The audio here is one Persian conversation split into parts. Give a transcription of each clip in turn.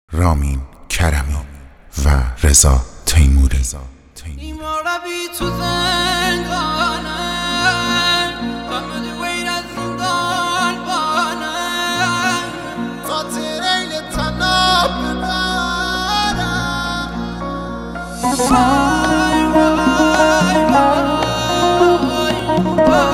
رامین کرمی و رضا تیموری. بیمارا بی تو زندانم، غم دویر از زندان بانم، خاطر ایل تناب ببارم. وای وای وای وای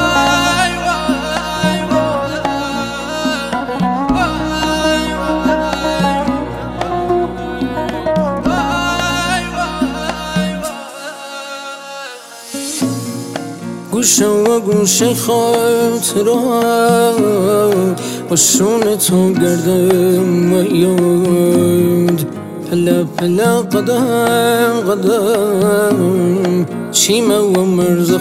گوشه و گوشه خاطرات با شون تو گردم میاد، پله پله قدم قدم چیمه و مرز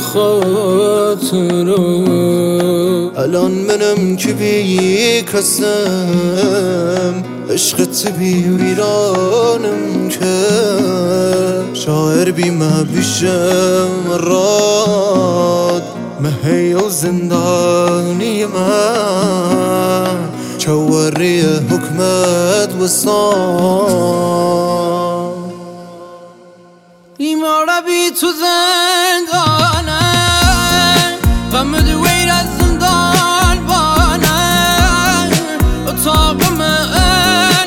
خاطرات. الان منم که بی کسم، عشقت بی ویرانم که شاعر بی مبیشم راد مهی و زندانی من چوری حکمت و سان. بیمارا بی تو زندانم، غم دویر از زندان بانم، اتاق من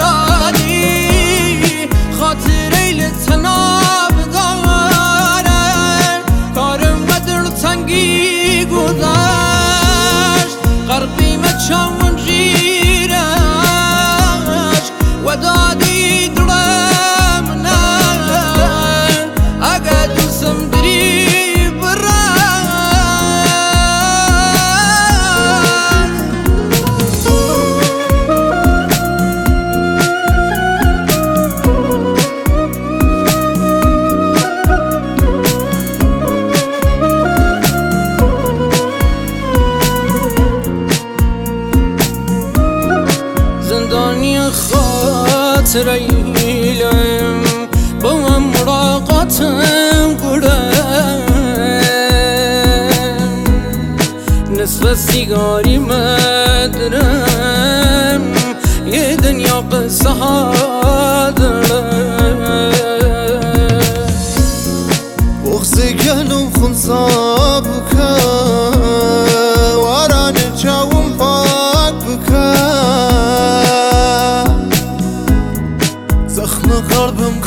فرادی خاطر ایل تناب دارم. کارم و دلتنگی گذشت، غرقیم چون جیرش و دادی دلم نه اگه دوستم دری خاطر ایلم با هم مراقاتم گرم، نصف سیگاری مدرم یه دنیا قصه ها دارم. بغض گلم خونسا بکن واران جاوم پاک بکن، زخم قلبم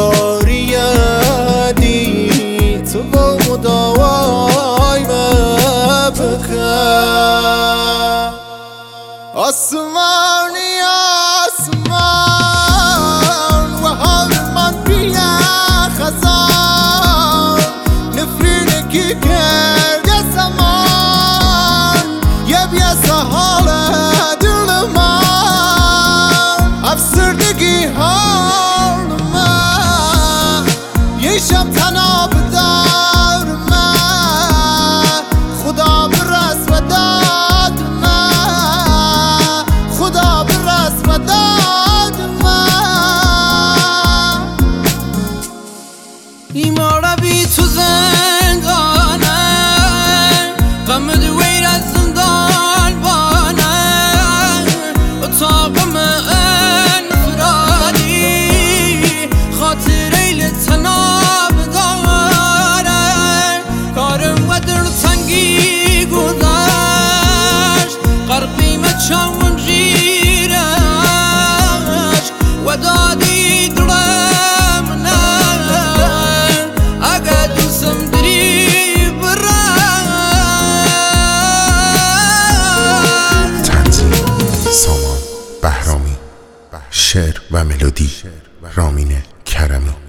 کاریدی تو با مداوای بکن. آسمانی آسمان و حال من بیا خزان، نفرینکی کرده زمان یه بیسه حال دل من، افسردگی حال من یه شب تناب دار من، خدا برس و داد من، خدا برس و داد من. بیمارا بی تو زندانم، غم دویر از زندان بانم، اتاق من فرادی خاطر ایل تناب دارم. کارم و دلتنگی گذشت، غرقیم چون جیرش و دادی دلم نه اگه دوستم دری برم. تنظیم سامان بهرامی، شعر و ملودی رامین کرمی.